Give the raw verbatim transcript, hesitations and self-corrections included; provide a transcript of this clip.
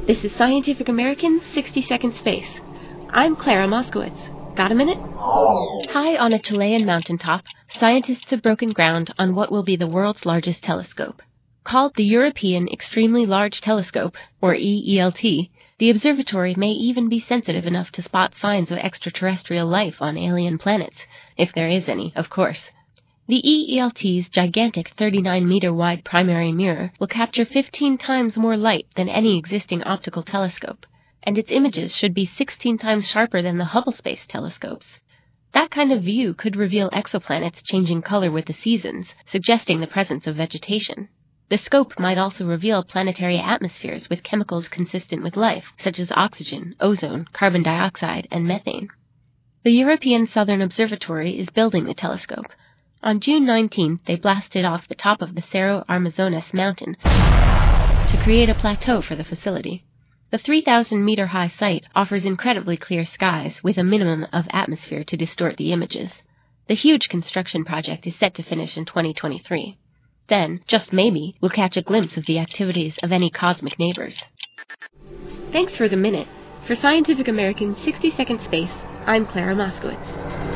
This is Scientific American's sixty second Space. I'm Clara Moskowitz. Got a minute? High on a Chilean mountaintop, scientists have broken ground on what will be the world's largest telescope. Called the European Extremely Large Telescope, or E E L T, the observatory may even be sensitive enough to spot signs of extraterrestrial life on alien planets, if there is any, of course. The E E L T's gigantic thirty-nine meter wide primary mirror will capture fifteen times more light than any existing optical telescope, and its images should be sixteen times sharper than the Hubble Space Telescopes. That kind of view could reveal exoplanets changing color with the seasons, suggesting the presence of vegetation. The scope might also reveal planetary atmospheres with chemicals consistent with life, such as oxygen, ozone, carbon dioxide, and methane. The European Southern Observatory is building the telescope. On June nineteenth, they blasted off the top of the Cerro Armazones mountain to create a plateau for the facility. The three thousand meter high site offers incredibly clear skies with a minimum of atmosphere to distort the images. The huge construction project is set to finish in twenty twenty-three. Then, just maybe, we'll catch a glimpse of the activities of any cosmic neighbors. Thanks for the minute. For Scientific American's sixty second Space, I'm Clara Moskowitz.